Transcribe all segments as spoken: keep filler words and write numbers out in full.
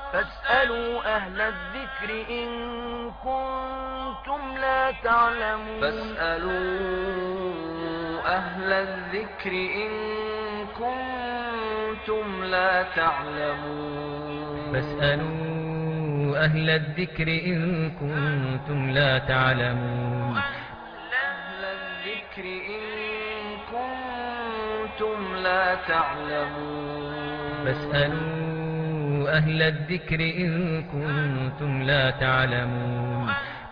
فاسألوا أهل الذكر إن كنتم لا تعلمون فاسألوا أهل الذكر إن كنتم لا تعلمون فاسألوا أهل الذكر إن كنتم لا تعلمون أهل الذكر إن كنتم لا تعلمون فاسألوا أهل الذكر إن كنتم لا تعلمون.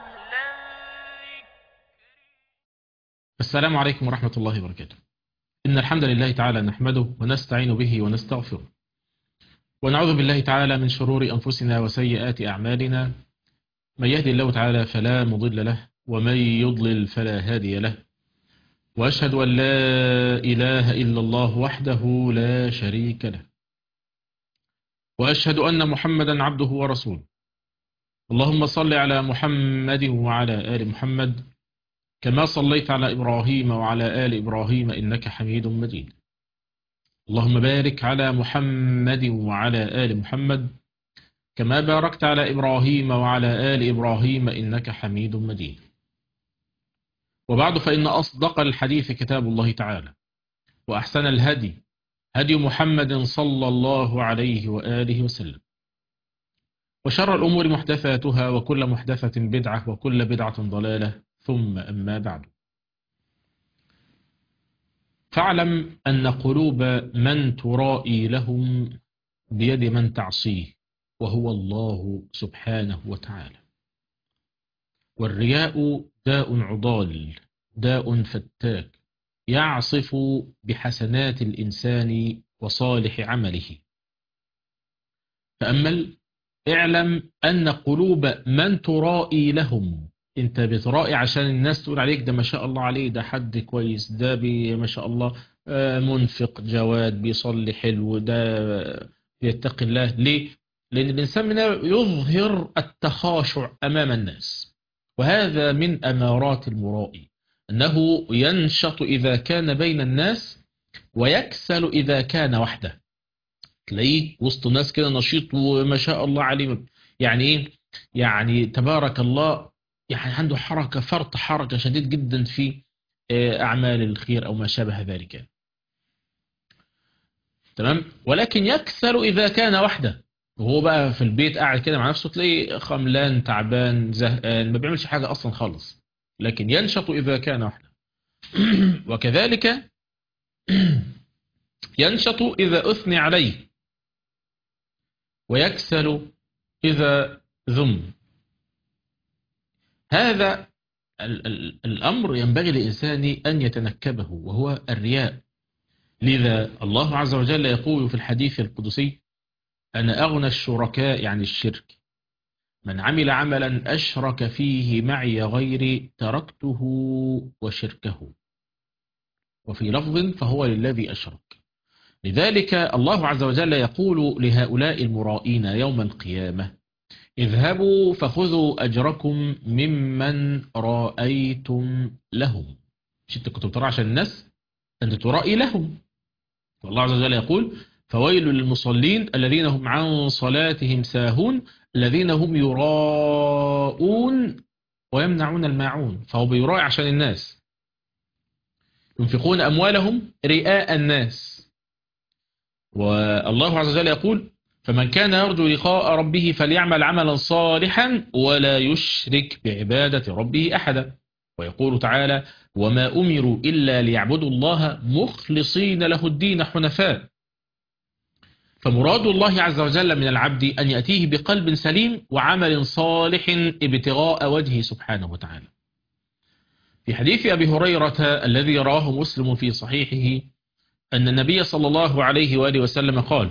السلام عليكم ورحمة الله وبركاته. إن الحمد لله تعالى نحمده ونستعين به ونستغفره، ونعوذ بالله تعالى من شرور أنفسنا وسيئات أعمالنا. من يهدي الله تعالى فلا مضل له، ومن يضلل فلا هادي له. وأشهد أن لا إله إلا الله وحده لا شريك له، وأشهد أن محمدا عبده ورسوله. اللهم صل على محمد وعلى آل محمد كما صليت على إبراهيم وعلى آل إبراهيم إنك حميد مجيد. اللهم بارك على محمد وعلى آل محمد كما باركت على إبراهيم وعلى آل إبراهيم إنك حميد مجيد. وبعد، فإن أصدق الحديث كتاب الله تعالى، وأحسن الهدي هدي محمد صلى الله عليه وآله وسلم، وشر الأمور محدثاتها، وكل محدثة بدعة، وكل بدعة ضلالة، ثم أما بعد. فاعلم أن قلوب من ترائي لهم بيد من تعصيه، وهو الله سبحانه وتعالى. والرياء داء عضال، داء فتاك، يعصف بحسنات الإنسان وصالح عمله. فأمل، اعلم أن قلوب من ترائي لهم، انت بترائي عشان الناس تقول عليك ده ما شاء الله عليه، ده حد كويس، ده بي ما شاء الله منفق جواد بيصلي حلو، ده بيتقي الله. ليه؟ لأن الإنسان منه يظهر التخاشع أمام الناس، وهذا من أمارات المرائي، أنه ينشط إذا كان بين الناس ويكسل إذا كان وحده. تلاقيه وسط الناس كده نشيط وما شاء الله عليه، يعني إيه؟ يعني تبارك الله، يعني عنده حركة فرط حركة شديد جدا في أعمال الخير أو ما شابه ذلك. تمام؟ ولكن يكسل إذا كان وحده، وهو بقى في البيت قاعد كده مع نفسه، تلاقيه خملان تعبان زهقان ما بيعملش حاجة أصلا خالص، لكن ينشط إذا كان وحده. وكذلك ينشط إذا أثني عليه، ويكسل إذا ذم. هذا ال ال الأمر ينبغي للإنسان أن يتنكبه، وهو الرياء. لذا الله عز وجل يقول في الحديث القدسي: أنا أغنى الشركاء عن الشرك، من عمل عملا أشرك فيه معي غيري تركته وشركه. وفي لفظ: فهو للذي أشرك. لذلك الله عز وجل يقول لهؤلاء المرائين يوم القيامة: اذهبوا فخذوا أجركم ممن رأيتم لهم. مش انت كنت بترى عشان الناس، انت ترائي لهم. والله عز وجل يقول: فويل للمصلين الذين هم عن صلاتهم ساهون الذين هم يراءون ويمنعون الماعون. فهو بيراعي عشان الناس، ينفقون أموالهم رئاء الناس. والله عز وجل يقول: فمن كان يرجو لقاء ربه فليعمل عملا صالحا ولا يشرك بعبادة ربه أحدا. ويقول تعالى: وما أمروا إلا ليعبدوا الله مخلصين له الدين حنفاء. فمراد الله عز وجل من العبد أن يأتيه بقلب سليم وعمل صالح ابتغاء وجهه سبحانه وتعالى. في حديث أبي هريرة الذي رواه مسلم في صحيحه أن النبي صلى الله عليه وآله وسلم قال: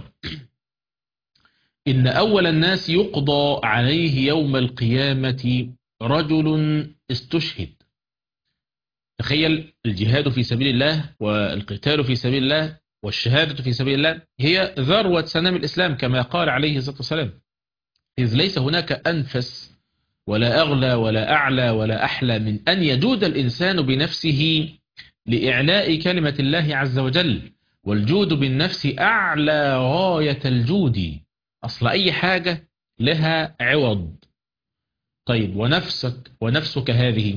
إن أول الناس يقضى عليه يوم القيامة رجل استشهد. تخيل، الجهاد في سبيل الله والقتال في سبيل الله والشهادة في سبيل الله هي ذروة سنام الإسلام، كما قال عليه الصلاة والسلام: إذ ليس هناك أنفس ولا أغلى ولا أعلى ولا أحلى من أن يجود الإنسان بنفسه لإعلاء كلمة الله عز وجل. والجود بالنفس أعلى غاية الجود. أصل أي حاجة لها عوض. طيب ونفسك ونفسك هذه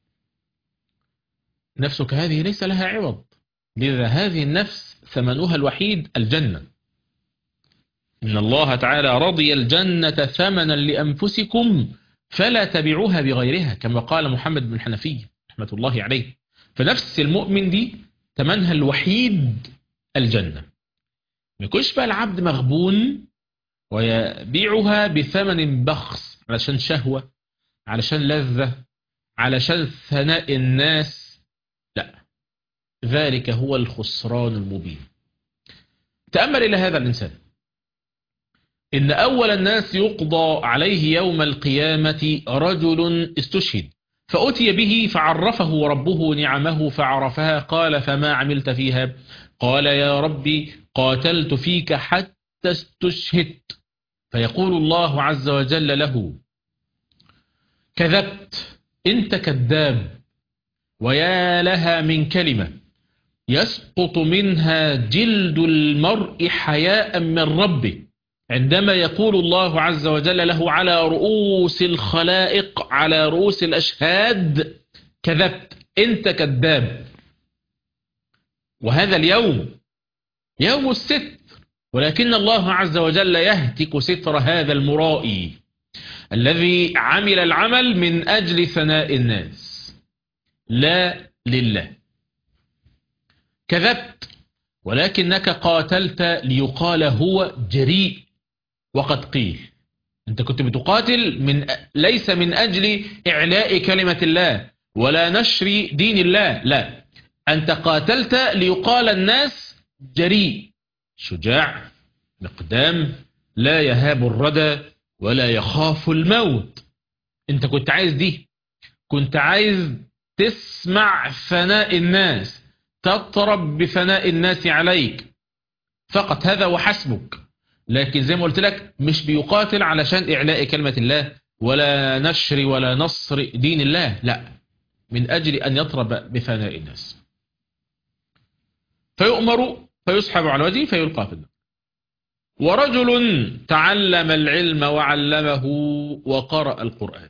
نفسك هذه ليس لها عوض، لذا هذه النفس ثمنها الوحيد الجنة. إن الله تعالى رضي الجنة ثمنا لأنفسكم فلا تبيعوها بغيرها، كما قال محمد بن حنفية رحمة الله عليه. فنفس المؤمن دي ثمنها الوحيد الجنة. ما يكونش بقى العبد مغبون ويبيعها بثمن بخس علشان شهوة، علشان لذة، علشان ثناء الناس. لا، ذلك هو الخسران المبين. تأمل إلى هذا الإنسان، إن أول الناس يقضى عليه يوم القيامة رجل استشهد، فأتي به فعرفه ربه نعمه فعرفها، قال فما عملت فيها؟ قال يا ربي قاتلت فيك حتى استشهدت. فيقول الله عز وجل له كذبت، انت كذاب، ويا لها من كلمة يسقط منها جلد المرء حياء من ربه، عندما يقول الله عز وجل له على رؤوس الخلائق، على رؤوس الأشهاد كذبت، انت كذاب. وهذا اليوم يوم الستر، ولكن الله عز وجل يهتك ستر هذا المرائي الذي عمل العمل من أجل ثناء الناس لا لله. كذبت، ولكنك قاتلت ليقال هو جريء، وقد قيل أنت كنت بتقاتل من ليس من أجل إعلاء كلمة الله ولا نشر دين الله، لا، أنت قاتلت ليقال الناس جريء، شجاع، مقدام، لا يهاب الردى ولا يخاف الموت. أنت كنت عايز دي، كنت عايز تسمع ثناء الناس، تطرب بثناء الناس عليك فقط، هذا وحسبك. لكن زي ما قلت لك مش بيقاتل علشان إعلاء كلمة الله ولا نشر ولا نصر دين الله، لا، من أجل أن يطرب بثناء الناس. فيؤمر فيسحب على وجهه فيلقى في النار. ورجل تعلم العلم وعلمه وقرأ القرآن،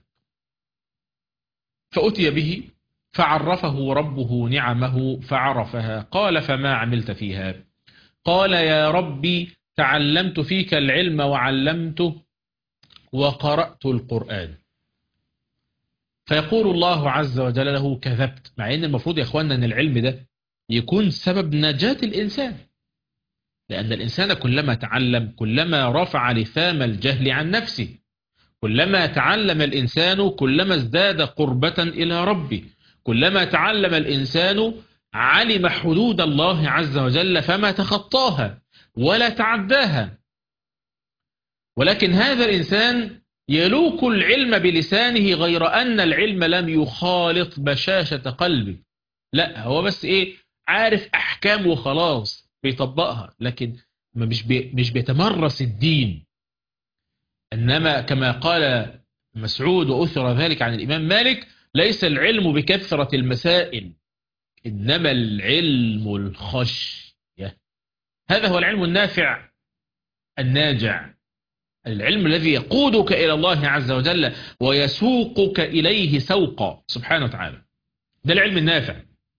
فأتي به فعرفه ربه نعمه فعرفها، قال فما عملت فيها؟ قال يا ربي تعلمت فيك العلم وعلمته وقرأت القرآن. فيقول الله عز وجل له كذبت، مع ان المفروض يا اخواننا ان العلم ده يكون سبب نجاة الإنسان، لأن الإنسان كلما تعلم كلما رفع لثام الجهل عن نفسه، كلما تعلم الإنسان كلما ازداد قربة إلى ربه، كلما تعلم الإنسان علم حدود الله عز وجل فما تخطاها ولا تعداها. ولكن هذا الإنسان يلوك العلم بلسانه، غير أن العلم لم يخالط بشاشة قلبه، لا، هو بس إيه، عارف أحكام وخلاص بيطبقها، لكن مش بي مش بيتمرس الدين. إنما كما قال مسعود وأثر ذلك عن الإمام مالك: ليس العلم بكثرة المسائل، إنما العلم الخشية. هذا هو العلم النافع الناجع، العلم الذي يقودك إلى الله عز وجل ويسوقك إليه سوقا سبحانه وتعالى، ده العلم النافع.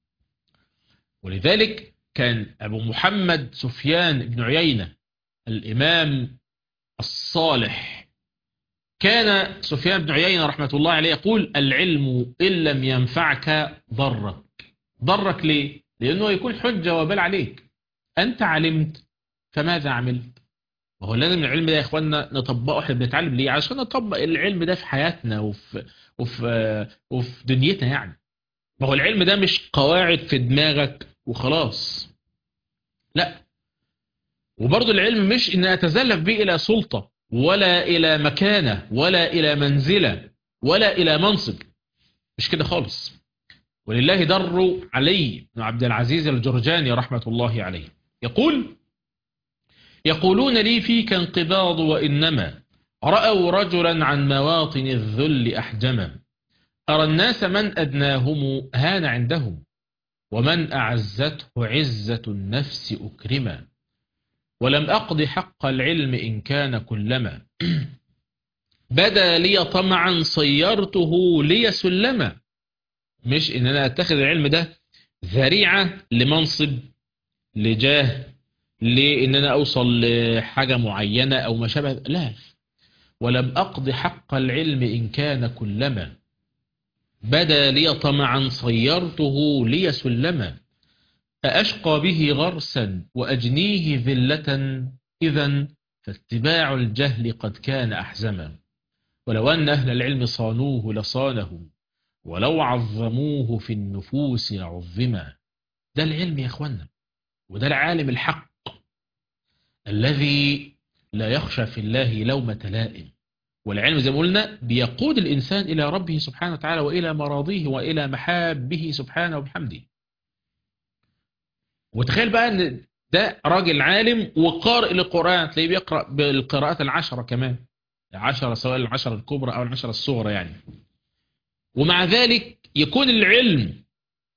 ولذلك كان أبو محمد سفيان بن عيينة الإمام الصالح، كان سفيان بن عيينة رحمة الله عليه يقول: العلم إن لم ينفعك ضرك. ضرك ليه؟ لأنه يكون حجة وبال عليك. أنت علمت فماذا عملت؟ وهو لازم العلم ده يا إخواننا نطبقه. احنا بنتعلم ليه؟ عشان نطبق العلم ده في حياتنا وفي, وفي, وفي دنيتنا يعني. ما هو العلم ده مش قواعد في دماغك وخلاص، لا. وبرضه العلم مش ان اتزلف به الى سلطة ولا الى مكانة ولا الى منزلة ولا الى منصب، مش كده خالص. ولله در علي بن عبد العزيز الجرجاني رحمة الله عليه يقول: يقولون لي فيك انقباض، وإنما رأوا رجلا عن مواطن الذل أحجما، أرى الناس من أدناهم هان عندهم، ومن أعزته عزة النفس أكرما، ولم أقض حق العلم إن كان كلما بدا لي طمعا صيرته لي سلما. مش ان انا اتخذ العلم ده ذريعة لمنصب، لجاه، لان انا اوصل لحاجة معينة او ما شابه، لا. ولم اقض حق العلم ان كان كلما بدا لي طمعا صيرته لي سلما. أأشقى به غرسا وأجنيه ذلة إذا فاتباع الجهل قد كان أحزما. ولو أن أهل العلم صانوه لصانه ولو عظموه في النفوس لعظما. ده العلم يا أخوانا، وده العالم الحق الذي لا يخشى في الله لومة لائم. والعلم زي ما قلنا بيقود الإنسان إلى ربه سبحانه وتعالى وإلى مراضيه وإلى محابه سبحانه وبحمده. وتخيل بقى ان ده راجل عالم وقارئ للقرآن، تلاقيه بيقرأ بالقراءات العشرة كمان، العشرة سواء العشرة الكبرى أو العشرة الصغرى يعني. ومع ذلك يكون العلم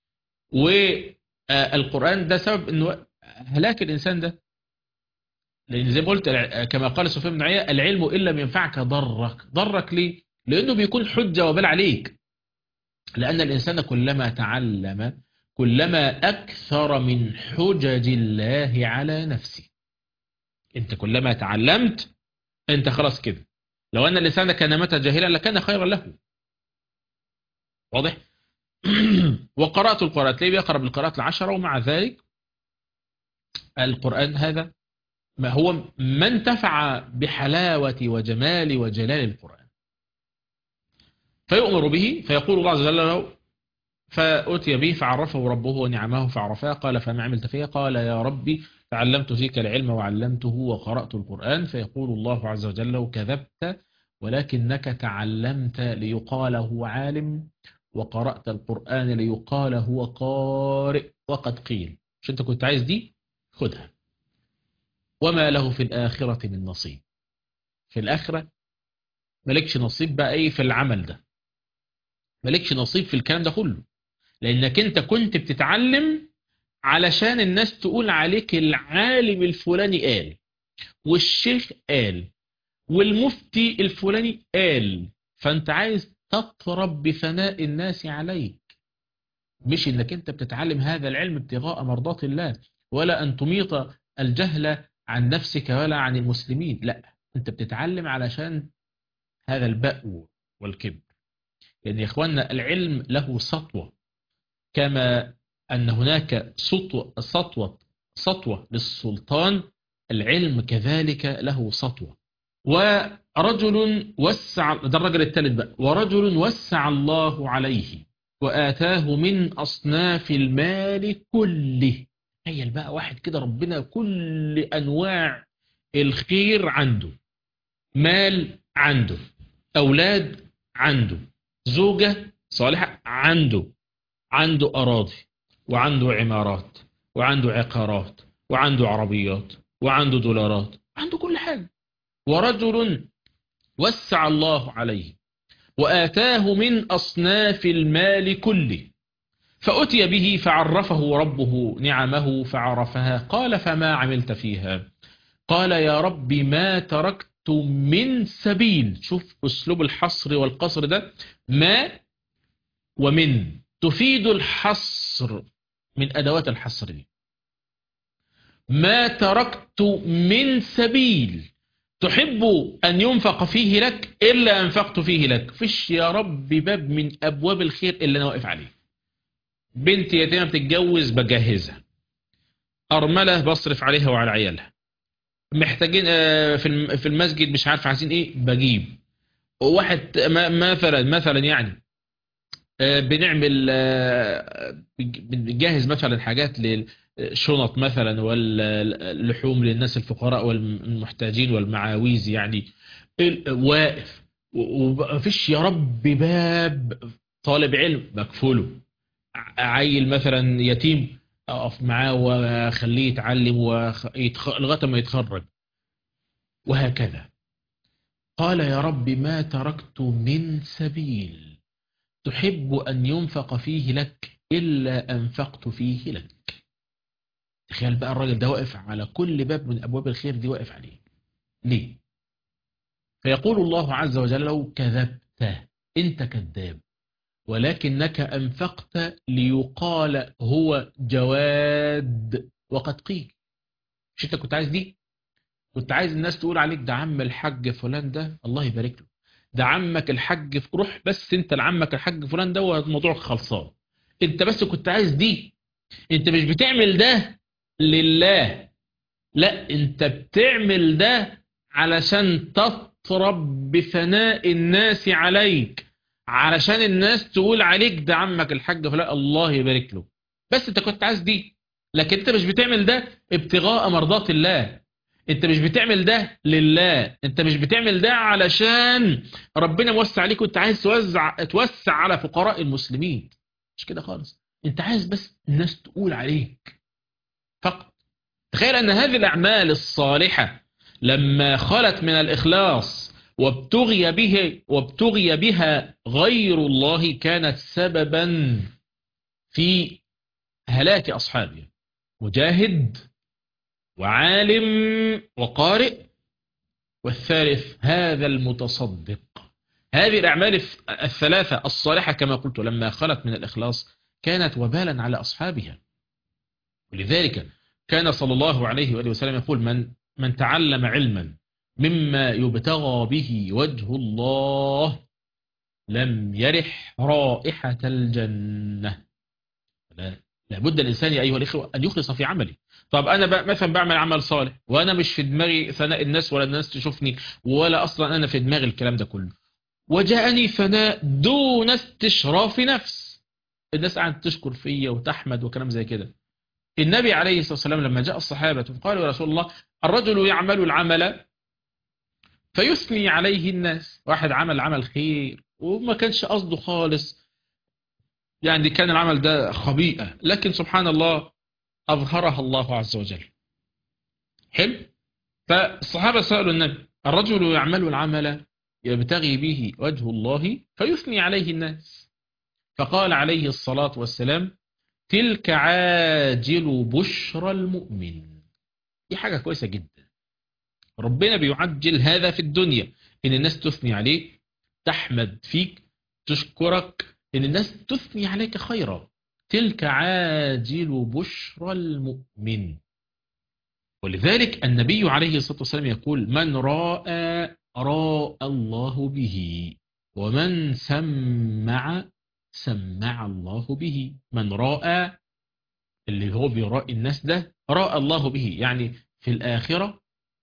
والقرآن ده سبب انه هلاك الإنسان ده. لأن زي ما قلت كما قال سفيان بن عيينة العلم إن لم ينفعك ضرك. ضرك ليه؟ لأنه بيكون حجة وبال عليك. لأن الإنسان كلما تعلم كلما أكثر من حجج الله على نفسه. أنت كلما تعلمت أنت خلاص كده. لو أن الإنسان كان متى جاهلا لكان خيرا له. واضح؟ وقرأت القرآن تلاقيه بيقرأ بالقراءات العشرة، ومع ذلك القرآن هذا ما هو ما انتفع بحلاوة وجمال وجلال القرآن. فيؤمر به فيقول الله عز وجل له فأتي به فعرفه ربه ونعمه فعرفها. قال فما عملت فيها؟ قال يا ربي تعلمت فيك العلم وعلمته وقرأت القرآن. فيقول الله عز وجل كذبت ولكنك تعلمت ليقال هو عالم وقرأت القرآن ليقال هو قارئ. وقد قيل مش انت كنت عايز دي؟ خدها. وما له في الآخرة من نصيب. في الآخرة مالكش نصيب بقى ايه في العمل ده، مالكش نصيب في الكلام ده كله، لأنك أنت كنت بتتعلم علشان الناس تقول عليك العالم الفلاني قال، والشيخ قال، والمفتي الفلاني قال. فأنت عايز تطرب بثناء الناس عليك، مش إنك أنت بتتعلم هذا العلم ابتغاء مرضات الله، ولا أن تميط الجهل عن نفسك ولا عن المسلمين. لا، أنت بتتعلم علشان هذا البأو والكبر. يعني يا إخواننا العلم له سطوة، كما أن هناك سطوة سطوة سطوة للسلطان، العلم كذلك له سطوة. ورجل وسع، ده الرجل الثالث بقى، ورجل وسع الله عليه وآتاه من أصناف المال كله. تخيل بقى واحد كده ربنا كل أنواع الخير عنده، مال عنده، أولاد عنده، زوجة صالحة عنده، عنده أراضي وعنده عمارات وعنده عقارات وعنده عربيات وعنده دولارات، عنده كل حاجة. ورجل وسع الله عليه وآتاه من أصناف المال كله فأتي به فعرفه ربه نعمه فعرفها. قال فما عملت فيها؟ قال يا رب ما تركت من سبيل. شوف أسلوب الحصر والقصر ده، ما ومن تفيد الحصر، من أدوات الحصر دي. ما تركت من سبيل تحب أن ينفق فيه لك إلا أنفقت فيه لك. فيش يا رب باب من أبواب الخير إلا أنا واقف عليه. بنت يتيمة بتتجوز بجهزها، أرملة بصرف عليها وعلى عيالها، محتاجين في المسجد مش عارف عايزين إيه بجيب. واحد مثلا مثلا يعني بنعمل بنجهز مثلا حاجات للشنط مثلا واللحوم للناس الفقراء والمحتاجين والمعاويز يعني، واقف ومفيش يا رب باب. طالب علم بكفله، عيل مثلا يتيم اقف معاه واخليه يتعلم لغايه ما يتخرج، وهكذا. قال يا رب ما تركت من سبيل تحب أن ينفق فيه لك إلا أنفقت فيه لك. تخيل بقى الراجل ده واقف على كل باب من أبواب الخير دي، واقف عليه ليه؟ فيقول الله عز وجل له كذبت، أنت كذاب، ولكنك أنفقت ليقال هو جواد وقد قيل. مش أنت كنت عايز دي؟ كنت عايز الناس تقول عليك ده عم الحاج فلان ده الله يبارك له، ده عمك الحاج، روح بس انت لعمك الحاج فلان ده والموضوع خلصان. انت بس كنت عايز دي، انت مش بتعمل ده لله، لا انت بتعمل ده علشان تطرب بثناء الناس عليك، علشان الناس تقول عليك ده عمك الحاج فلان الله يبارك له. بس انت كنت عايز دي، لكن انت مش بتعمل ده ابتغاء مرضات الله، انت مش بتعمل ده لله، انت مش بتعمل ده علشان ربنا موسع عليك وانت عايز توزع توسع على فقراء المسلمين. مش كده خالص، انت عايز بس الناس تقول عليك فقط. تخيل ان هذه الاعمال الصالحة لما خلت من الاخلاص وابتغي به وابتغي بها غير الله كانت سببا في هلاك اصحابها. مجاهد وعالم وقارئ، والثالث هذا المتصدق. هذه الأعمال الثلاثة الصالحة كما قلت لما خلت من الإخلاص كانت وبالا على أصحابها. ولذلك كان صلى الله عليه وآله وسلم يقول من, من تعلم علما مما يبتغى به وجه الله لم يرح رائحة الجنة. لا لابد الإنسان يا أيها الإخوة أن يخلص في عمله. طب أنا مثلا بعمل عمل صالح وأنا مش في دماغي ثناء الناس ولا الناس تشوفني ولا أصلا أنا في دماغي الكلام ده كله، وجاءني ثناء دون استشراف نفس، الناس قاعدة تشكر فيا وتحمد وكلام زي كده. النبي عليه الصلاة والسلام لما جاء الصحابة قالوا يا رسول الله الرجل يعمل العمل فيثني عليه الناس، واحد عمل عمل خير وما كانش قصده خالص، يعني كان العمل ده خبيئة لكن سبحان الله أظهرها الله عز وجل. حلو. فالصحابة سألوا النبي الرجل يعمل العمل يبتغي به وجه الله فيثني عليه الناس، فقال عليه الصلاة والسلام تلك عاجل بشرى المؤمن. دي حاجة كويسة جدا، ربنا بيعجل هذا في الدنيا، إن الناس تثني عليك، تحمد فيك، تشكرك، إن الناس تثني عليك خيرا. تلك عاجل بشرى المؤمن. ولذلك النبي عليه الصلاة والسلام يقول من راى راى الله به، ومن سمع سمع الله به. من راى اللي هو بيرائي الناس ده راى الله به، يعني في الآخرة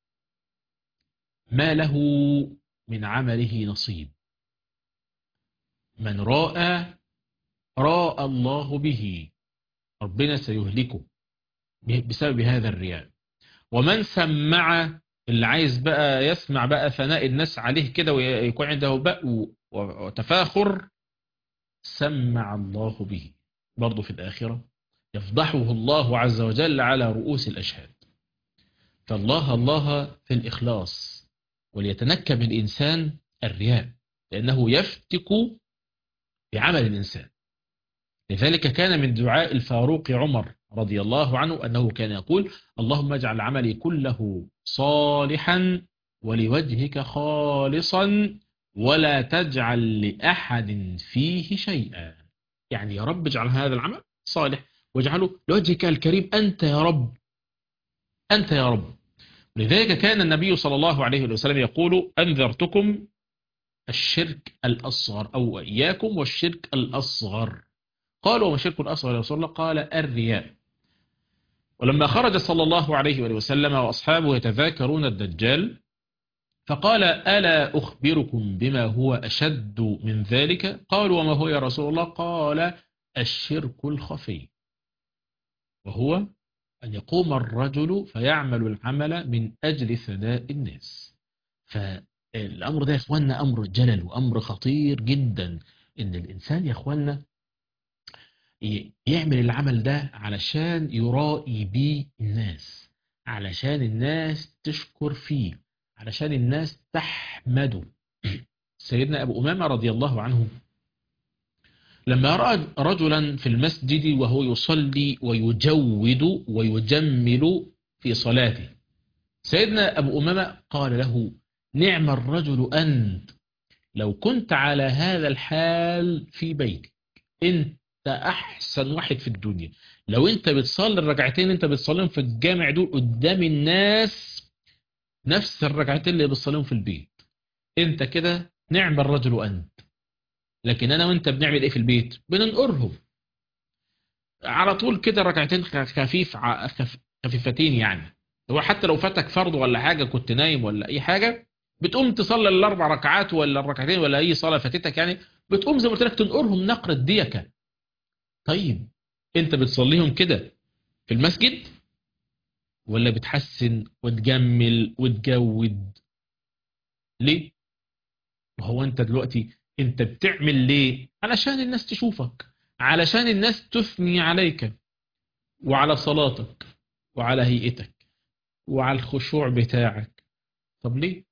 ما له من عمله نصيب. من راى راى الله به، ربنا سيهلكه بسبب هذا الرياء. ومن سمع اللي عايز بقى يسمع بقى ثناء الناس عليه كده ويكون عنده بقى وتفاخر، سمع الله به، برضه في الآخرة يفضحه الله عز وجل على رؤوس الأشهاد. فالله الله في الإخلاص، وليتنكب الإنسان الرياء لأنه يفتك بعمل الإنسان. لذلك كان من دعاء الفاروق عمر رضي الله عنه أنه كان يقول اللهم اجعل عملي كله صالحا ولوجهك خالصا ولا تجعل لأحد فيه شيئا. يعني يا رب اجعل هذا العمل صالح واجعله لوجهك الكريم أنت يا رب، أنت يا رب. لذلك كان النبي صلى الله عليه وسلم يقول أنذرتكم الشرك الأصغر أو إياكم والشرك الأصغر. قالوا وما الشرك الأصغر يا رسول الله؟ قال الرياء. ولما خرج صلى الله عليه وسلم وأصحابه يتذاكرون الدجال فقال ألا أخبركم بما هو أشد من ذلك؟ قالوا وما هو يا رسول الله؟ قال الشرك الخفي، وهو أن يقوم الرجل فيعمل العمل من أجل ثناء الناس. فالأمر ده يا إخواننا أمر جلل وأمر خطير جدا، إن الإنسان يا إخواننا يعمل العمل ده علشان يرائي بيه الناس، علشان الناس تشكر فيه، علشان الناس تحمده. سيدنا أبو أمامة رضي الله عنه لما رأى رجلا في المسجد وهو يصلي ويجود ويجمل في صلاته، سيدنا أبو أمامة قال له نعم الرجل أنت لو كنت على هذا الحال في بيتك، انت احسن واحد في الدنيا. لو انت بتصلي الركعتين انت بتصليهم في الجامع دول قدام الناس نفس الركعتين اللي بتصليهم في البيت، انت كده نعم الرجل انت. لكن انا وانت بنعمل ايه في البيت؟ بننقرهم على طول كده، ركعتين خفيف ع- خف- خفيفتين يعني. هو حتى لو فاتك فرض ولا حاجة، كنت نايم ولا اي حاجة، بتقوم تصلي الاربع ركعات ولا الركعتين ولا اي صلاة فاتتك يعني، بتقوم زي ما قلت لك تنقرهم نقر الديكة. طيب انت بتصليهم كده في المسجد ولا بتحسن وتجمل وتجود؟ ليه؟ وهو انت دلوقتي انت بتعمل ليه؟ علشان الناس تشوفك، علشان الناس تثني عليك وعلى صلاتك وعلى هيئتك وعلى الخشوع بتاعك. طب ليه؟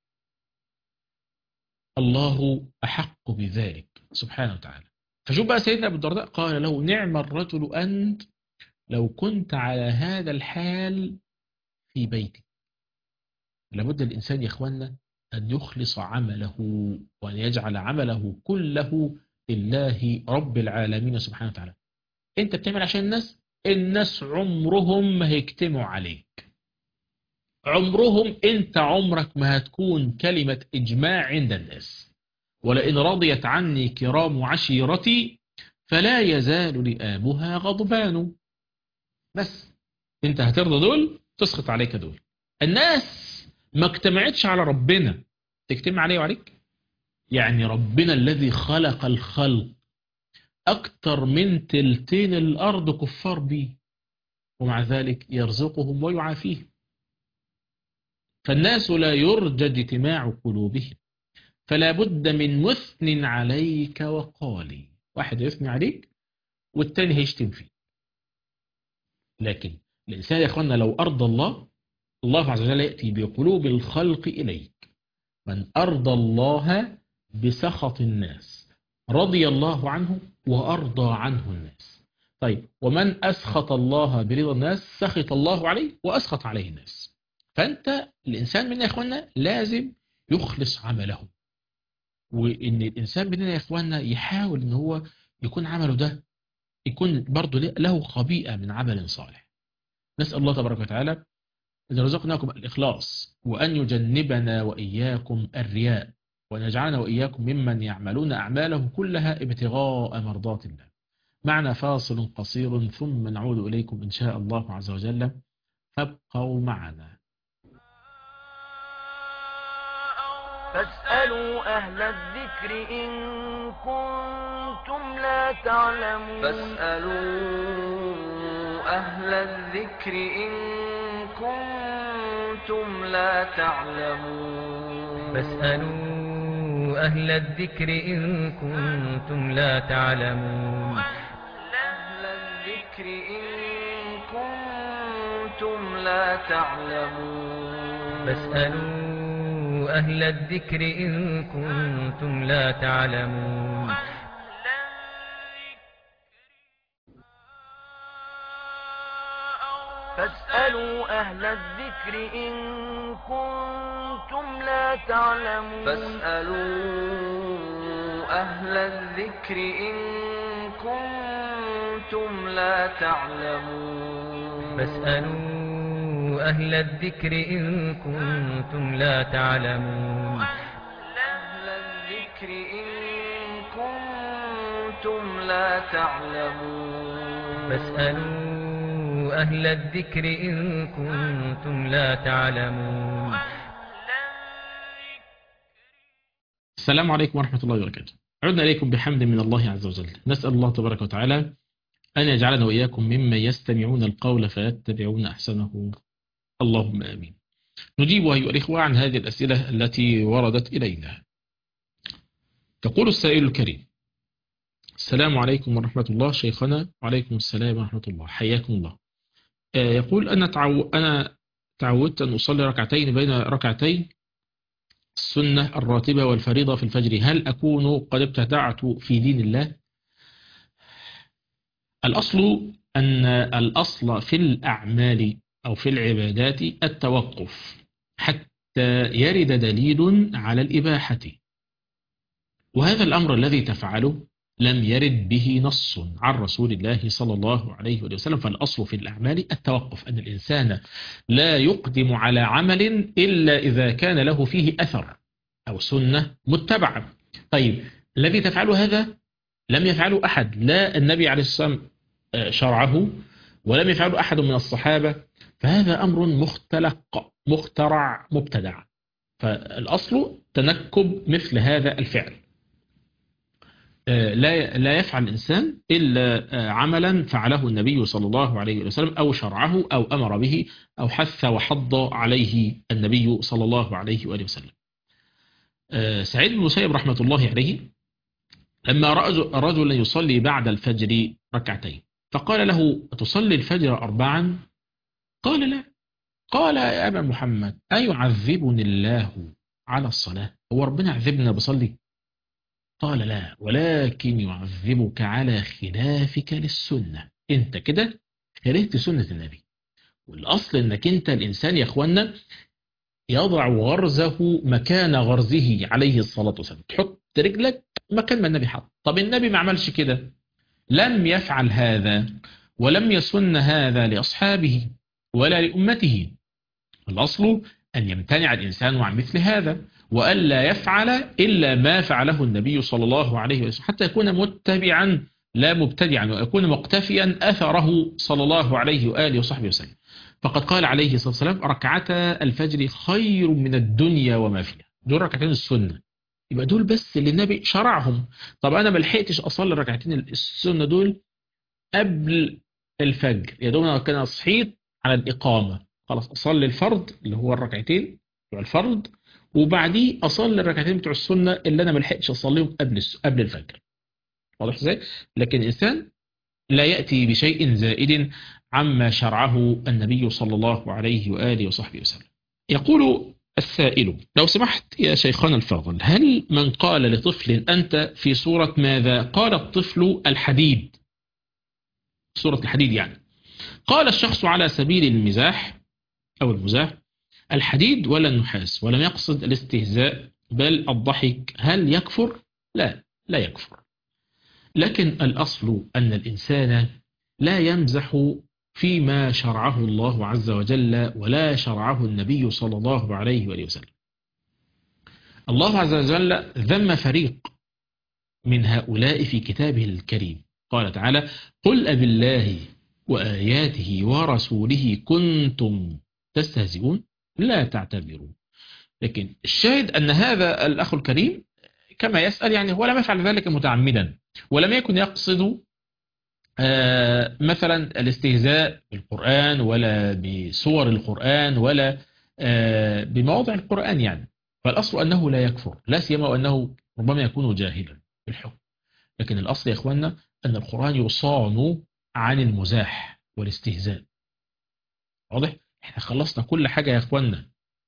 الله أحق بذلك سبحانه وتعالى. فشوف بقى سيدنا أبو الدرداء قال له نعم الرجل أنت لو كنت على هذا الحال في بيتك. لابد الإنسان يا إخواننا أن يخلص عمله وأن يجعل عمله كله لله رب العالمين سبحانه وتعالى. أنت بتعمل عشان الناس، الناس عمرهم ما هيجتمعوا عليك، عمرهم أنت عمرك ما هتكون كلمة إجماع عند الناس. ولئن رضيت عني كرام عشيرتي فلا يزال لآبها غضبان. بس أنت هترضى دول تسخط عليك دول. الناس ما اجتمعتش على ربنا تجتمع عليه وعليك. يعني ربنا الذي خلق الخلق أكتر من تلتين الأرض كفار به، ومع ذلك يرزقهم ويعافيهم. فالناس لا يرجى اجتماع قلوبهم، فلا بد من مثن عليك وقالي. واحد يثني عليك والتاني هيشتم فيه. لكن الإنسان يا أخوانا لو أرضى الله، الله عز وجل يأتي بقلوب الخلق إليك. من أرضى الله بسخط الناس رضي الله عنه وأرضى عنه الناس. طيب ومن أسخط الله برضا الناس سخط الله عليه وأسخط عليه الناس. فأنت الإنسان منا يا إخوانا لازم يخلص عمله، وإن الإنسان مننا يا إخوانا يحاول إن هو يكون عمله ده يكون برضه له خبيئة من عمل صالح. نسأل الله تبارك وتعالى أن يرزقناكم الإخلاص، وأن يجنبنا وإياكم الرياء، وأن يجعلنا وإياكم ممن يعملون أعمالهم كلها ابتغاء مرضات الله. معنا فاصل قصير ثم نعود إليكم إن شاء الله عز وجل، فابقوا معنا. فاسألوا أهل الذكر إن كنتم لا تعلمون فاسألوا أهل الذكر إن كنتم لا تعلمون فاسألوا أهل الذكر إن كنتم لا تعلمون أهل الذكر إن كنتم لا تعلمون فاسألوا أهل الذكر إن كنتم لا تعلمون فاسألوا أهل الذكر إن كنتم لا تعلمون فاسألوا أهل الذكر إن كنتم لا تعلمون فاسألوا أهل الذكر إن كنتم لا تعلمون أهل الذكر إن كنتم لا تعلمون فاسألوا أهل الذكر إن كنتم لا تعلمون. السلام عليكم ورحمة الله وبركاته. عدنا إليكم بحمد من الله عز وجل. نسأل الله تبارك وتعالى أن يجعلنا وإياكم ممن يستمعون القول فيتبعون أحسنه، اللهم آمين. نجيب أيها الإخوة عن هذه الأسئلة التي وردت إلينا. تقول السائل الكريم: السلام عليكم ورحمة الله شيخنا. وعليكم السلام ورحمة الله، حياكم الله. يقول أنا تعو... أنا تعودت أن أصلي ركعتين بين ركعتين السنة الراتبة والفريضة في الفجر، هل أكون قد ابتدعت في دين الله؟ الأصل أن الأصل في الأعمال أو في العبادات التوقف حتى حتى يرد دليل على الإباحة. وهذا الأمر الذي تفعله لم يرد به نص عن رسول الله صلى الله عليه وسلم. فالأصل في الأعمال التوقف، أن الإنسان لا يقدم على عمل إلا إذا كان له فيه أثر أو سنة متبعة. طيب الذي تفعله هذا لم يفعله أحد، لا النبي عليه الصلاة والسلام شرعه ولم يفعله أحد من الصحابة، فهذا أمر مختلق مخترع مبتدع. فالأصل تنكب مثل هذا الفعل. لا لا يفعل الإنسان إلا عملا فعله النبي صلى الله عليه وسلم أو شرعه أو أمر به أو حث وحض عليه النبي صلى الله عليه وآله وسلم. سعيد بن المسيب رحمة الله عليه لما رأى رجلا يصلي بعد الفجر ركعتين فقال له: أتصلي الفجر أربعا؟ قال: لا. قال: يا أبا محمد، أيعذبني الله على الصلاة؟ هو ربنا يعذبنا بصلي؟ قال: لا، ولكن يعذبك على خلافك للسنة. انت كده كرهت سنة النبي. والأصل انك انت الإنسان يا اخوانا يضع غرزه مكان غرزه عليه الصلاة والسلام، تحط رجلك مكان ما النبي حط. طب النبي ما عملش كده، لم يفعل هذا ولم يسن هذا لأصحابه ولا لأمته. الأصل أن يمتنع الإنسان عن مثل هذا وألا يفعل إلا ما فعله النبي صلى الله عليه وسلم حتى يكون متبعا لا مبتدعا ويكون مقتفيا أثره صلى الله عليه وآله وصحبه وسلم. فقد قال عليه الصلاة والسلام: ركعتا الفجر خير من الدنيا وما فيها. دول ركعتين السنة، يبقى دول بس اللي النبي شرعهم. طب أنا ما لحقتش أصلي الركعتين السنة دول قبل الفجر، يا دوب أنا كان صحيت على الإقامة، خلاص أصلي الفرض اللي هو الركعتين بتوع الفرض وبعديه أصلي الركعتين بتوع السنة اللي أنا ما لحقتش أصليهم قبل قبل الفجر. واضح ازاي؟ لكن الإنسان لا يأتي بشيء زائد عما شرعه النبي صلى الله عليه وآله وصحبه وسلم. يقول السائل: لو سمحت يا شيخنا الفاضل، هل من قال لطفل أنت في سورة ماذا؟ قال الطفل الحديد، سورة الحديد يعني. قال الشخص على سبيل المزاح أو المزاح الحديد ولا النحاس ولم يقصد الاستهزاء بل الضحك، هل يكفر؟ لا، لا يكفر. لكن الأصل أن الإنسان لا يمزح فيما شرعه الله عز وجل ولا شرعه النبي صلى الله عليه وآله وسلم. الله عز وجل ذم فريق من هؤلاء في كتابه الكريم، قال تعالى: قل أب الله وآياته ورسوله كنتم تستهزئون لا تعتذروا. لكن الشاهد أن هذا الأخ الكريم كما يسأل يعني هو لم يفعل ذلك متعمدا ولم يكن يقصد آه مثلا الاستهزاء بالقرآن ولا بصور القرآن ولا آه بمواضع القرآن يعني. فالأصل أنه لا يكفر، لا سيما وأنه ربما يكون جاهلا بالحكم. لكن الأصل يا إخواننا أن القرآن يصان عن المزاح والاستهزاء. واضح؟ احنا خلصنا كل حاجة يا إخواننا،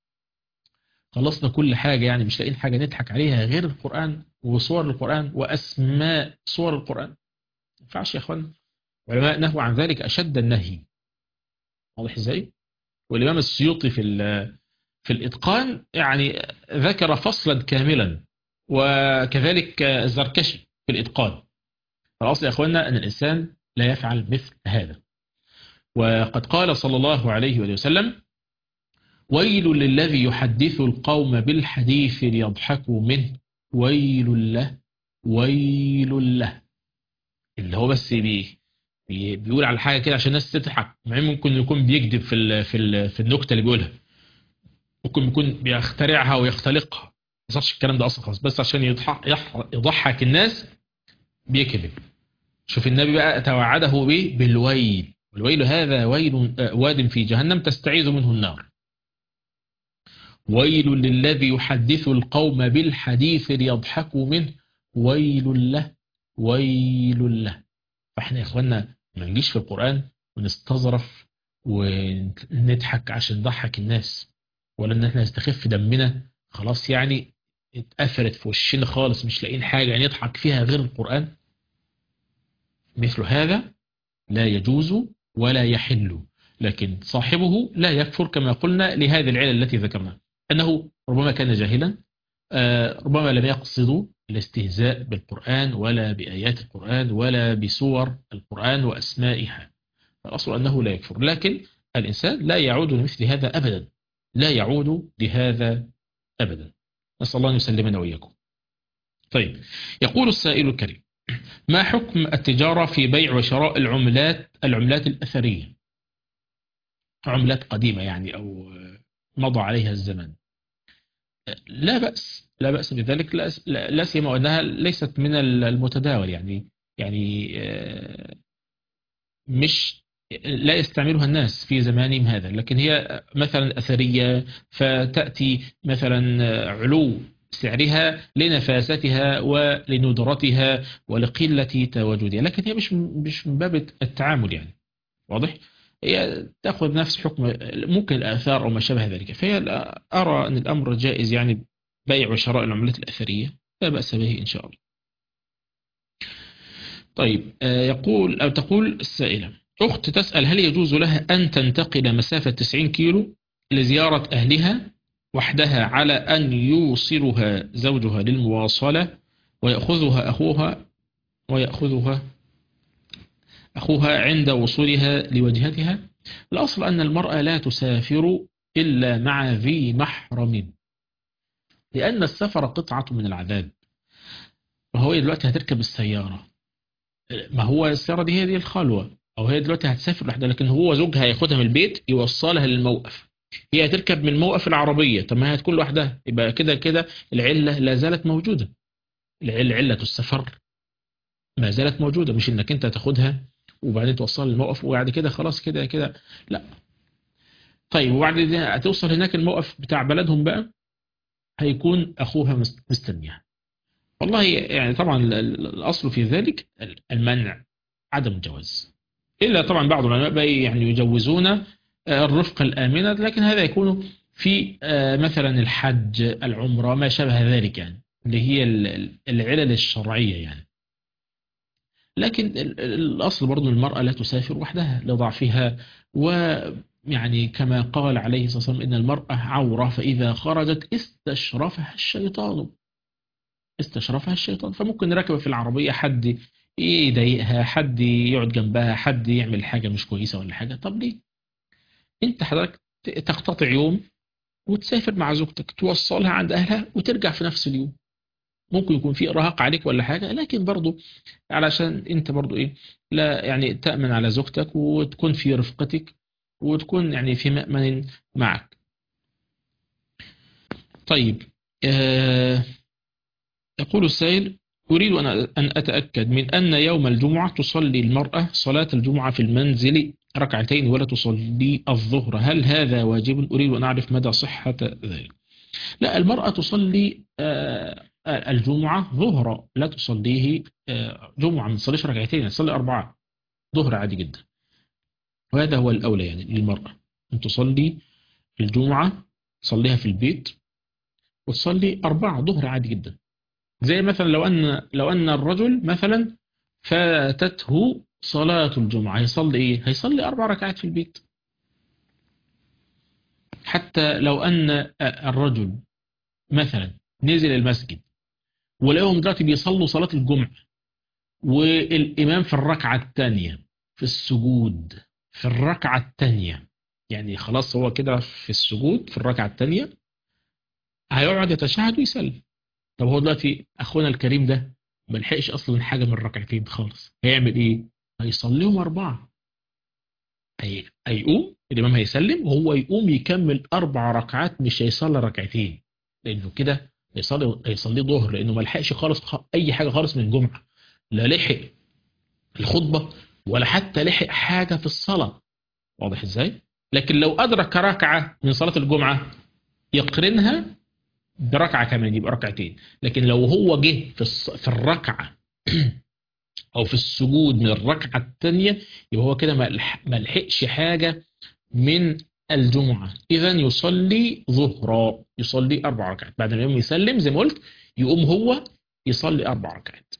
خلصنا كل حاجة، يعني مش لاقيين حاجة نضحك عليها غير القرآن وصور القرآن وأسماء صور القرآن. ما ينفعش يا إخواننا. علماء نهوا عن ذلك أشد النهي. واضح إزاي؟ والإمام السيوطي في في الإتقان يعني ذكر فصلا كاملا، وكذلك الزركشي في الإتقان. فالأصل يا إخواننا أن الإنسان لا يفعل مثل هذا. وقد قال صلى الله عليه وسلم: ويل للذي يحدث القوم بالحديث ليضحكوا منه ويل له ويل له. اللي هو بس بي بي بيقول على حاجة كده عشان الناس تضحك، مع ممكن يكون بيكذب في ال في ال في النكتة اللي بيقولها، ممكن يكون بيخترعها ويختلقها، ما يصحش الكلام ده أصلا خالص، بس عشان يضحك يضحك الناس بيكذب. شوف النبي بقى توعده به بالويل، والويل هذا ويل واد في جهنم تستعيذ منه النار. ويل للذي يحدث القوم بالحديث ليضحكوا منه ويل له ويل له. فاحنا يا اخوانا ما نجيش في القرآن ونستظرف ونضحك عشان نضحك الناس، ولا ان احنا نستخف دمنا خلاص يعني اتقفلت في وشنا خالص مش لاقيين حاجة نضحك فيها غير القرآن. مثل هذا لا يجوز ولا يحل، لكن صاحبه لا يكفر كما قلنا لهذه العلة التي ذكرناها. أنه ربما كان جاهلا، ربما لم يقصدوا الاستهزاء بالقرآن ولا بآيات القرآن ولا بسور القرآن وأسمائها، الأصل أنه لا يكفر، لكن الإنسان لا يعود لمثل هذا أبدا، لا يعود لهذا أبدا. نسأل الله أن يسلمنا وإياكم. طيب، يقول السائل الكريم: ما حكم التجارة في بيع وشراء العملات العملات الأثرية، عملات قديمة يعني أو مضى عليها الزمن؟ لا بأس، لا بأس بذلك، لا, لا سيما وأنها ليست من المتداول، يعني يعني مش لا يستعملها الناس في زمانهم هذا، لكن هي مثلا أثرية، فتأتي مثلا علو سعرها لنفاستها ولندرتها ولقلة تواجدها، لكن هي مش مش من باب التعامل يعني، واضح؟ هي تأخذ نفس حكم ممكن الآثار أو ما شابه ذلك، فهي أرى أن الأمر جائز، يعني بيع وشراء العملات الأثرية لا بأس به إن شاء الله. طيب، يقول أو تقول السائلة: أخت تسأل هل يجوز لها أن تنتقل مسافة تسعين كيلو لزيارة أهلها وحدها على أن يوصلها زوجها للمواصلة ويأخذها أخوها ويأخذها أخوها عند وصولها لوجهتها؟ الأصل أن المرأة لا تسافر إلا مع ذي محرم، لأن السفر قطعة من العذاب. وهو دلوقتي هتركب السيارة، ما هو السيارة دي هي دي الخلوة، أو هي دلوقتي هتسافر لوحدها، لكن هو زوجها ياخدها من البيت يوصلها للموقف، هي هتركب من موقف العربية، طب ما هي هتكون لوحدها، يبقى كده كده العلة لا زالت موجودة، علة السفر ما زالت موجودة، مش إنك أنت تاخدها وبعدين توصلها للموقف وبعد كده خلاص كده كده، لا. طيب، وبعد كده هتوصل هناك الموقف بتاع بلدهم بقى، هيكون أخوها مستنيها. والله يعني طبعا الأصل في ذلك المنع، عدم الجواز، إلا طبعا بعض العلماء بقى يعني يجوزون الرفقة الآمنة، لكن هذا يكون في مثلا الحج، العمرة، ما شابه ذلك، يعني اللي هي العلل الشرعية يعني. لكن الأصل برضو المرأة لا تسافر وحدها لضعفها، ويعني كما قال عليه الصلاة والسلام: إن المرأة عورة فإذا خرجت استشرفها الشيطان، استشرفها الشيطان. فممكن راكبة في العربية حد يضايقها، حد يقعد جنبها، حد يعمل حاجة مش كويسة ولا حاجة، طب ليه؟ انت حضرتك تقتطع يوم وتسافر مع زوجتك، توصلها عند أهلها وترجع في نفس اليوم. ممكن يكون في إرهاق عليك ولا حاجة، لكن برضو علشان انت برضو ايه، لا يعني تأمن على زوجتك وتكون في رفقتك وتكون يعني في مأمن معك. طيب، آه يقول السائل: أريد أن أتأكد من أن يوم الجمعة تصلي المرأة صلاة الجمعة في المنزل ركعتين ولا تصلي الظهر، هل هذا واجب؟ أريد أن أعرف مدى صحة ذلك. لا، المرأة تصلي الجمعة ظهر، لا تصليه جمعة، ما تصليش ركعتين، تصلي أربعة ظهر عادي جدا، وهذا هو الأولى يعني للمرأة أن تصلي الجمعة، تصليها في البيت وتصلي أربعة ظهر عادي جدا. زي مثلا لو أن لو أن الرجل مثلا فاتته صلاة الجمعة، هيصلي إيه؟ هيصلي أربع ركعات في البيت. حتى لو أن الرجل مثلا نزل المسجد ولقيهم دلوقتي بيصلوا صلاة الجمعة والإمام في الركعة الثانية في السجود، في الركعة الثانية، يعني خلاص هو كده في السجود في الركعة الثانية، هيقعد يتشهد ويسلم. طب هو دلوقتي أخونا الكريم ده ما لحقش أصلا حاجة من الركعتين خالص، هيعمل إيه؟ هيصليهم أربعة، هي... هيقوم الإمام هيسلم وهو يقوم يكمل أربع ركعات، مش هيصلي ركعتين، لأنه كده هيصلي هيصلي ظهر، لأنه ما لحقش خالص خ... أي حاجة خالص من الجمعة، لا لحق الخطبة ولا حتى لحق حاجة في الصلاة، واضح إزاي؟ لكن لو أدرك ركعة من صلاة الجمعة يقرنها بركعة كمان يبقى ركعتين. لكن لو هو جه في الص... في الركعة أو في السجود من الركعة الثانية يبقى هو كده ما لحقش حاجة من الجمعة، إذا يصلي ظهرا، يصلي أربع ركعات بعد ما يوم يسلم زي ما قلت، يقوم هو يصلي أربع ركعات.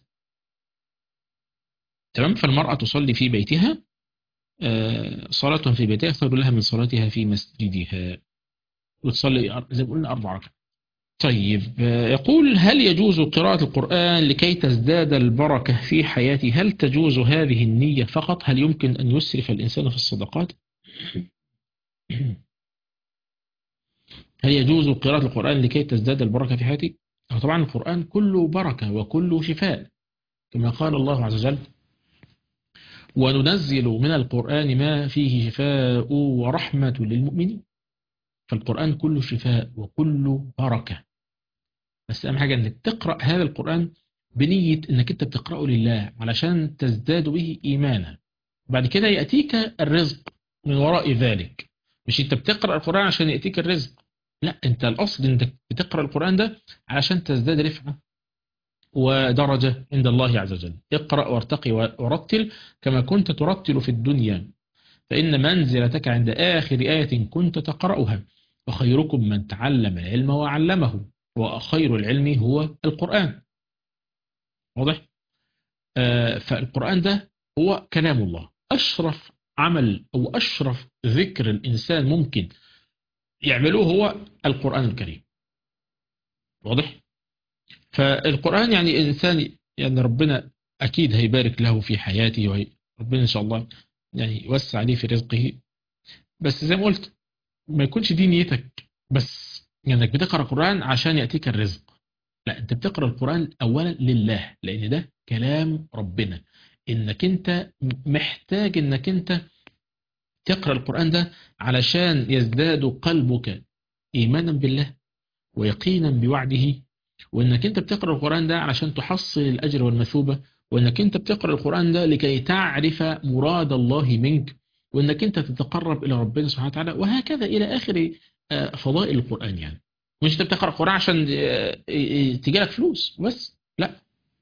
تمام. فالمرأة تصلي في بيتها صلاة في بيتها خير لها من صلاتها في مسجدها، وتصلي زي ما قلنا أربع ركعات. طيب يقول هل يجوز قراءة القرآن لكي تزداد البركة في حياتي؟ هل تجوز هذه النية فقط؟ هل يمكن أن يسرف الإنسان في الصدقات؟ هل يجوز قراءة القرآن لكي تزداد البركة في حياتي؟ طبعا القرآن كله بركة وكله شفاء، كما قال الله عز وجل وننزل من القرآن ما فيه شفاء ورحمة للمؤمنين. فالقرآن كله شفاء وكله بركة، بس أهم حاجة أنك تقرأ هذا القرآن بنية أنك أنت بتقرأه لله علشان تزداد به إيمانا، بعد كده يأتيك الرزق من وراء ذلك. مش أنت بتقرأ القرآن عشان يأتيك الرزق، لا، أنت الأصل أنك بتقرأ القرآن ده علشان تزداد رفعة ودرجة عند الله عز وجل. اقرأ وارتقي ورتل كما كنت ترتل في الدنيا، فإن منزلتك عند آخر آية كنت تقرأها، وخيركم من تعلم العلم وعلمه، وخير العلم هو القرآن. واضح؟ آه فالقرآن ده هو كلام الله، أشرف عمل أو أشرف ذكر الإنسان ممكن يعملوه هو القرآن الكريم. واضح؟ فالقرآن يعني إنسان يعني ربنا أكيد هيبارك له في حياته، وربنا إن شاء الله يعني يوسع عليه في رزقه، بس زي ما قلت ما يكونش دي نيتك بس يعني انك بتقرأ القرآن عشان يأتيك الرزق، لا، انت بتقرأ القرآن اولا لله، لان ده كلام ربنا، انك انت محتاج انك انت تقرأ القرآن ده علشان يزداد قلبك ايمانا بالله ويقينا بوعده، وانك انت بتقرأ القرآن ده علشان تحصل الاجر والمثوبة، وانك انت بتقرأ القرآن ده لكي تعرف مراد الله منك، وانك انت تتقرب الى ربنا سبحانه وتعالى، وهكذا الى اخر فضائل القرآن. يعني مش انت بتقرأ القرآن عشان تجيلك فلوس بس، لا.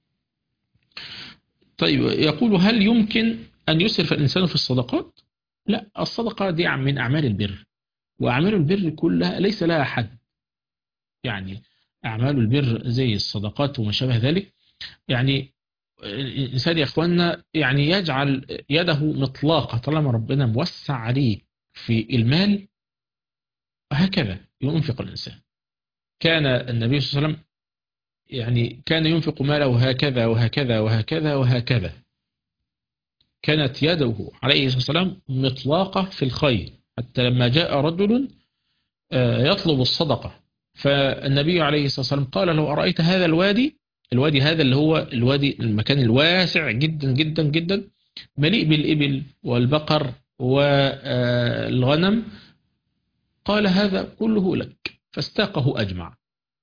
طيب يقول هل يمكن ان يسرف الانسان في الصدقات؟ لا، الصدقة دي من اعمال البر، واعمال البر كلها ليس لها حد. يعني اعمال البر زي الصدقات وما شابه ذلك، يعني الإنسان يا أخوانا يعني يجعل يده مطلاقة طالما ربنا موسع عليه في المال، هكذا ينفق الإنسان. كان النبي صلى الله عليه وسلم يعني كان ينفق ماله هكذا وهكذا وهكذا وهكذا، كانت يده عليه الصلاة والسلام مطلاقة في الخير، حتى لما جاء رجل يطلب الصدقة، فالنبي عليه الصلاة والسلام قال له أرأيت هذا الوادي؟ الوادي هذا اللي هو الوادي المكان الواسع جدا جدا جدا، مليء بالإبل والبقر والغنم، قال هذا كله لك، فاستاقه أجمع.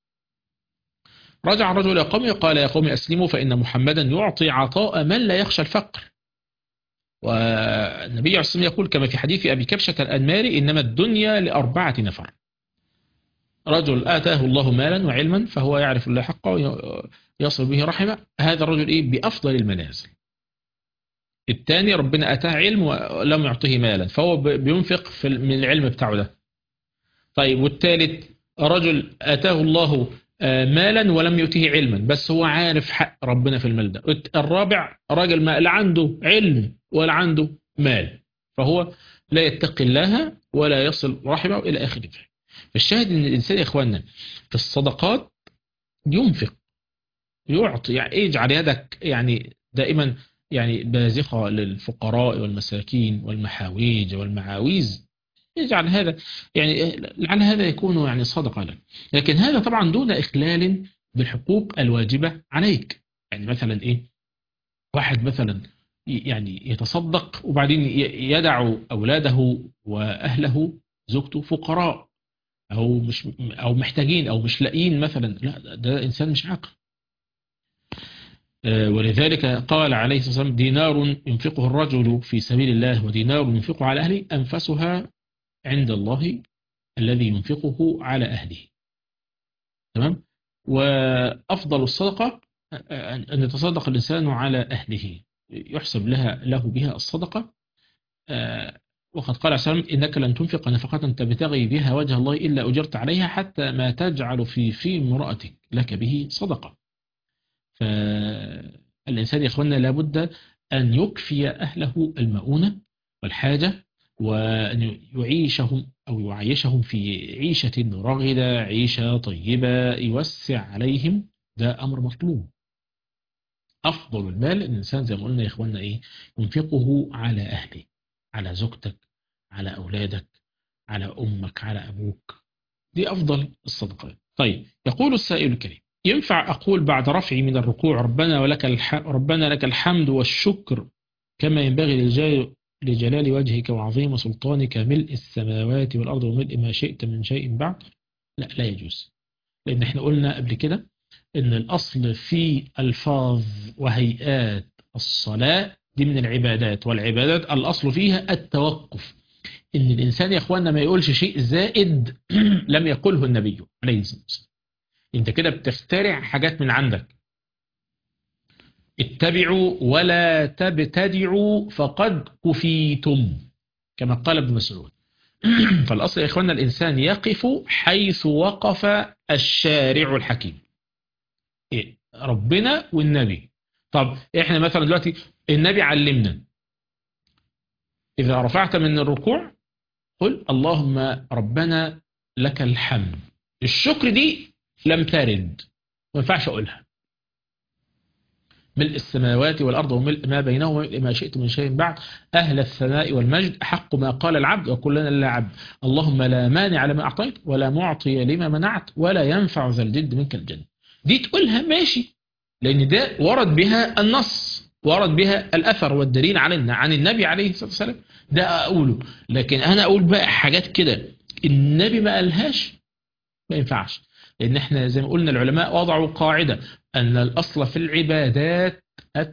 رجع الرجل إلى قومه قال يا قوم أسلموا فإن محمدا يعطي عطاء من لا يخشى الفقر. والنبي عليه الصلاة والسلام يقول كما في حديث أبي كبشة الأنماري إنما الدنيا لأربعة نفر: رجل آتاه الله مالا وعلما فهو يعرف الله حقه ويصل به رحمه، هذا الرجل إيه بأفضل المنازل. الثاني ربنا آتاه علم ولم يعطيه مالا فهو بينفق في من العلم بتاعه ده. طيب والثالث رجل آتاه الله مالا ولم يؤتيه علما بس هو عارف حق ربنا في المال ده. الرابع راجل ما لا عنده علم ولا عنده مال فهو لا يتقي الله ولا يصل رحمه إلى آخره. فالشاهد ان الانسان يا اخواننا في الصدقات ينفق يعطي، يعني يجعل يدك يعني دائما يعني بازخة للفقراء والمساكين والمحاويج والمعاويز، يجعل هذا يعني لعل هذا يكون يعني صدقة لك، لكن هذا طبعا دون إخلال بالحقوق الواجبة عليك. يعني مثلا إيه، واحد مثلا يعني يتصدق وبعدين يدع أولاده وأهله زوجته فقراء أو مش أو محتاجين أو مش لاقيين مثلا، لا، ده إنسان مش عاقل. ولذلك قال عليه الصلاة والسلام دينار ينفقه الرجل في سبيل الله ودينار ينفقه على أهله أنفسها عند الله الذي ينفقه على أهله. تمام. وأفضل الصدقة أن يتصدق الإنسان على أهله، يحسب لها له بها الصدقة. وقد قال عليه السلام إنك لن تنفق نفقة تبتغي بها وجه الله إلا أجرت عليها حتى ما تجعل في في امرأتك لك به صدقة. فالإنسان يا إخواننا لابد أن يكفي أهله المؤونة والحاجة وأن يعيشهم أو يعيشهم في عيشة رغدة، عيشة طيبة، يوسع عليهم، ده أمر مطلوب. أفضل المال الإنسان زي ما قلنا يا إخواننا إيه؟ ينفقه على أهله، على زوجتك، على أولادك، على أمك، على أبوك، دي أفضل الصدقات. طيب، يقول السائل الكريم: ينفع أقول بعد رفعي من الركوع ربنا ولك الح... ربنا لك الحمد والشكر كما ينبغي للجلال لجلال وجهك وعظيم سلطانك ملء السماوات والأرض وملء ما شئت من شيء بعد؟ لا، لا يجوز. لأن احنا قلنا قبل كده إن الأصل في ألفاظ وهيئات الصلاة دي من العبادات، والعبادات الأصل فيها التوقف، إن الإنسان يا إخواننا ما يقولش شيء زائد لم يقله النبي عليه الصلاة والسلام. أنت كده بتخترع حاجات من عندك. اتبعوا ولا تبتدعوا فقد كفيتم، كما قال ابن مسعود. فالأصل يا إخواننا الإنسان يقف حيث وقف الشارع الحكيم، إيه؟ ربنا والنبي. طب إحنا مثلا دلوقتي النبي علمنا إذا رفعت من الركوع قل اللهم ربنا لك الحمد. الشكر دي لم ترد، ما ينفعش أقولها. ملء السماوات والأرض وملء ما بينهما وملء ما شئت من شيء بعد، أهل الثناء والمجد أحق ما قال العبد وكلنا لله عبد، اللهم لا مانع لما أعطيت ولا معطي لما منعت ولا ينفع ذا الجد منك الجد. دي تقولها ماشي، لأن ده ورد بها النص، ورد بها الأثر والدليل علينا عن النبي عليه الصلاة والسلام، ده أقوله. لكن أنا أقول بقى حاجات كده النبي ما قالهاش، ما ينفعش. لأن احنا زي ما قلنا العلماء وضعوا قاعدة أن الأصل في العبادات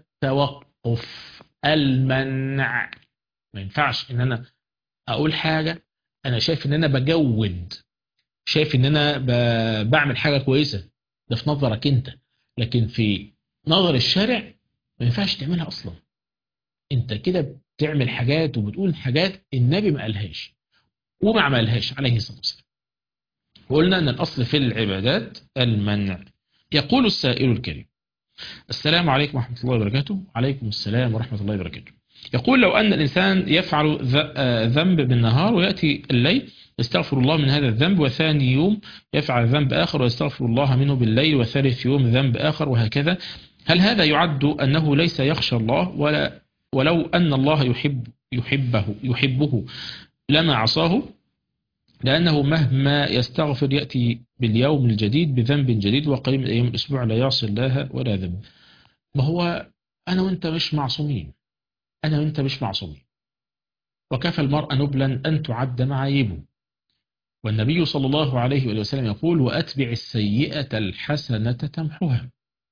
التوقف، المنع. ما ينفعش إن أنا أقول حاجة أنا شايف إن أنا بجود، شايف إن أنا بعمل حاجة كويسة، ده في نظرك أنت، لكن في نظر الشارع ما ينفعش تعملها أصلا. أنت كده بتعمل حاجات وبتقول حاجات النبي ما قالهاش وما عملهاش عليه الصلاة والسلام. وقلنا أن الأصل في العبادات المنع. يقول السائل الكريم: السلام عليكم ورحمة الله وبركاته. عليكم السلام ورحمة الله وبركاته. يقول: لو أن الإنسان يفعل ذنب بالنهار ويأتي الليل يستغفر الله من هذا الذنب، وثاني يوم يفعل ذنب آخر ويستغفر الله منه بالليل، وثالث يوم ذنب آخر، وهكذا، هل هذا يعد أنه ليس يخشى الله، ولا ولو أن الله يحب يحبه يحبه لما عصاه، لأنه مهما يستغفر يأتي باليوم الجديد بذنب جديد، وقليل من أيام الأسبوع لا يعصي الله ولا ذنب؟ ما هو أنا وأنت مش معصومين، أنا وأنت مش معصومين، وكفى المرء نبلا أن تعد معايبه. والنبي صلى الله عليه وسلم يقول: وأتبع السيئة الحسنة تمحها.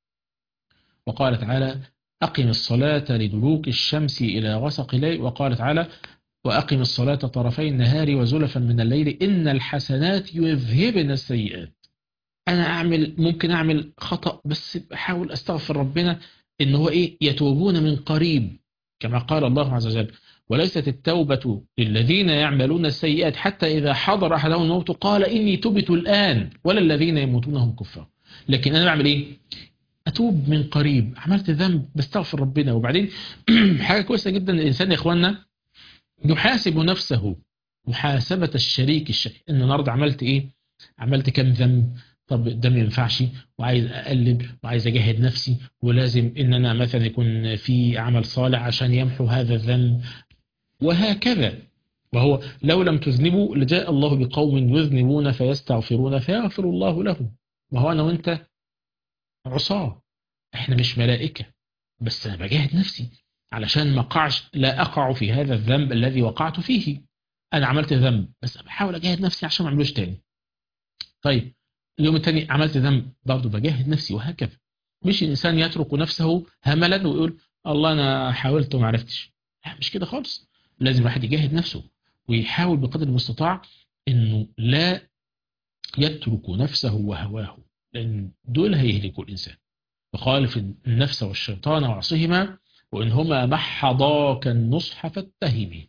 وقال تعالى: أقم الصلاة لدلوك الشمس إلى غسق الليل. وقال تعالى: وأقم الصلاة طرفي النهار وزلفا من الليل إن الحسنات يذهبن السيئات. أنا أعمل ممكن أعمل خطأ بس بحاول أستغفر ربنا إن هو إيه يتوبون من قريب، كما قال الله عز وجل: وليست التوبة للذين يعملون السيئات حتى إذا حضر أحدهم الموت قال إني تبت الآن ولا الذين يموتون هم كفار. لكن أنا بعمل إيه؟ أتوب من قريب، عملت ذنب بستغفر ربنا. وبعدين حاجة كويسة جدا الإنسان يا إخواننا يحاسب نفسه محاسبة الشريك الشريك، إن النهارده عملت إيه؟ عملت كم ذنب؟ طب ده ما ينفعش، وعايز أقلب وعايز أجاهد نفسي، ولازم إن أنا مثلا يكون في عمل صالح عشان يمحو هذا الذنب، وهكذا. وهو لو لم تذنبوا لجاء الله بقوم يذنبون فيستغفرون فيغفر الله لهم. وهو أنا وأنت عصاة، إحنا مش ملائكة، بس أنا بجاهد نفسي علشان ما أقعش، لا أقع في هذا الذنب الذي وقعت فيه. أنا عملت ذنب بس بحاول أجاهد نفسي عشان ما أعملوش تاني. طيب اليوم التاني عملت ذنب برضه بجاهد نفسي، وهكذا. مش الإنسان يترك نفسه هملا ويقول الله أنا حاولت وما عرفتش. لا، مش كده خالص. لازم الواحد يجاهد نفسه ويحاول بقدر المستطاع إنه لا يترك نفسه وهواه، لأن دول هيهلكوا الإنسان. وخالف النفس والشيطان وعصيهما وإنهما محضاك النصح فاتهمي.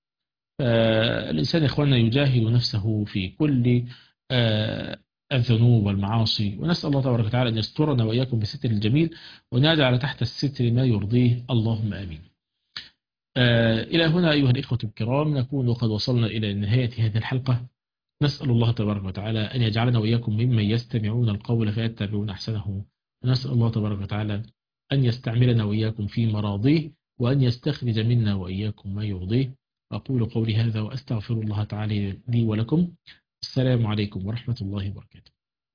فالإنسان يا إخواننا يجاهد نفسه في كل آه الذنوب والمعاصي، ونسأل الله تبارك وتعالى أن يسترنا وإياكم بستر الجميل، ونجعل تحت الستر ما يرضيه، اللهم آمين. آه إلى هنا أيها الإخوة الكرام نكون قد وصلنا إلى نهاية هذه الحلقة. نسأل الله تبارك وتعالى أن يجعلنا وإياكم ممن يستمعون القول فيتبعون أحسنه، ونسأل الله تبارك وتعالى أن يستعملنا وإياكم في مراضيه، وأن يستخرج منا وإياكم ما يرضيه. أقول قولي هذا وأستغفر الله تعالى لي ولكم. السلام عليكم ورحمة الله وبركاته.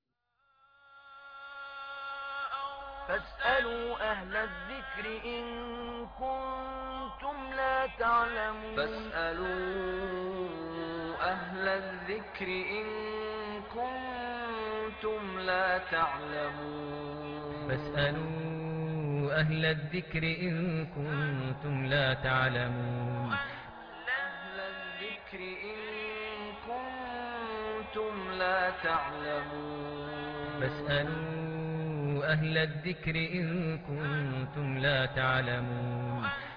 فاسألوا أهل الذكر إن كنتم لا تعلمون فاسألوا أهل الذكر إن كنتم لا تعلمون فاسألوا أهل الذكر إن كنتم لا تعلمون أهل الذكر إن كنتم لا تعلمون فاسألوا أهل الذكر إن كنتم لا تعلمون